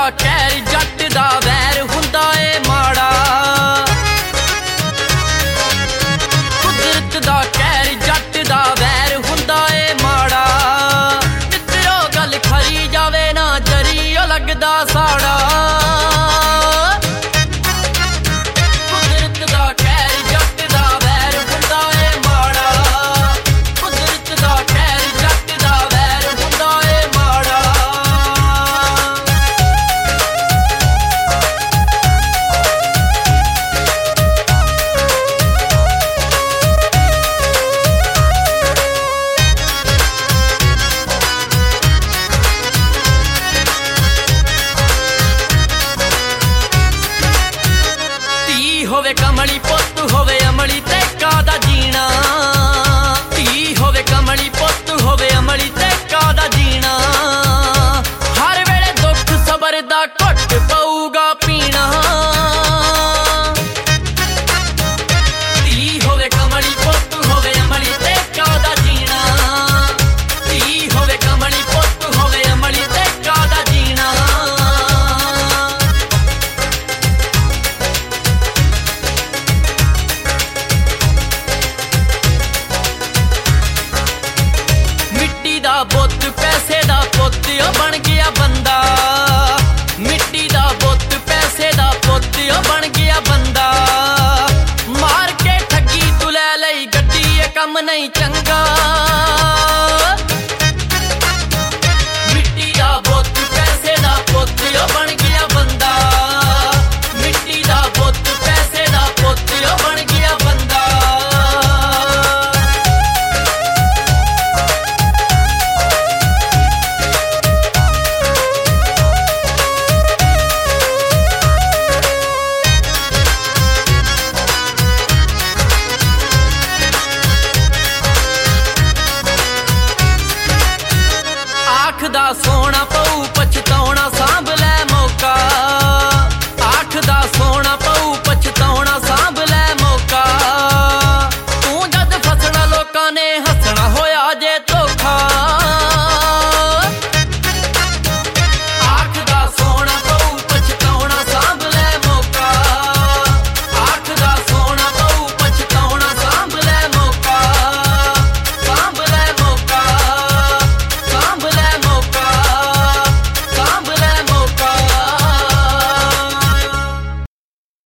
ਕਹਿਰ ਜੱਟ ਦਾ ਵੈਰ ਹੁੰਦਾ ਏ ਮਾੜਾ। ਕੁਦਰਤ ਦਾ ਕਹਿਰ ਜੱਟ ਦਾ ਵੈਰ ਹੁੰਦਾ ਏ ਮਾੜਾ। ਮਿੱਤਰੋ ਗੱਲ ਖਰੀ ਜਾਵੇ ਨਾ ਜਰੀ ਓ ਲੱਗਦਾ ਸਾੜਾ। ਕੁਦਰਤ ਦਾ ਕਹਿਰ ਜੱਟ ਦਾ ਵੈਰ ਹੁੰਦਾ ਏ ਮਾੜਾ। ਕੁਦਰਤ ਦਾ ਕਹਿਰ ਜੱਟ ਦਾ ਵੈਰ ਹੁੰਦਾ ਏ ਮਾੜਾ। ਹੋਵੇ ਕਮਲੀ ਪੁੱਤ ਹੋਵੇ ਅਮਲੀ ਤੇ ਕਾਹਦਾ ਜੀਣਾ। ਧੀ ਹੋਵੇ ਕਮਲੀ ਪੁੱਤ ਹੋਵੇ ਅਮਲੀ ਤੇ ਕਾਹਦਾ ਜੀਣਾ। ਹਰ ਵੇਲੇ ਦੁੱਖ ਸਬਰ ਦਾ ਘੁੱਟ ਪਊਗਾ ਪੀਣਾ। ਧੀ ਹੋਵੇ ਕਮਲੀ ਪੁੱਤ ਹੋਵੇ ਅਮਲੀ ਤੇ ਕਾਹਦਾ ਜੀਣਾ। ਧੀ ਹੋਵੇ ਕਮਲੀ ਪੁੱਤ ਹੋਵੇ ਅਮਲੀ ਤੇ ਕਾਹਦਾ ਜੀਣਾ। ਬੁੱਤ ਪੈਸੇ ਦਾ ਪੁੱਤ ਓ ਬਣ ਗਿਆ ਬੰਦਾ। ਮਿੱਟੀ ਦਾ ਬੁੱਤ ਪੈਸੇ ਦਾ ਪੁੱਤ ਓ ਬਣ ਗਿਆ ਬੰਦਾ। ਮਾਰ ਕੇ ਠੱਗੀ ਤੂੰ ਲੈ ਲਈ ਗੱਡੀ ਇਹ ਕੰਮ ਨਹੀਂ ਚੰਗਾ। ਮਿੱਟੀ ਦਾ ਬੁੱਤ ਪੈਸੇ ਦਾ ਪੁੱਤ ਓ ਬਣ ਗਿਆ ਬੰਦਾ। ਮਿੱਟੀ ਦਾ ਬੁੱਤ ਪੈਸੇ ਦਾ ਪੁੱਤ ਓ ਬਣ ਗਿਆ ਬੰਦਾ। ਆਖਦਾ ਸੋਹਣਾ ਪਊ ਪਛਤਾਉਣਾ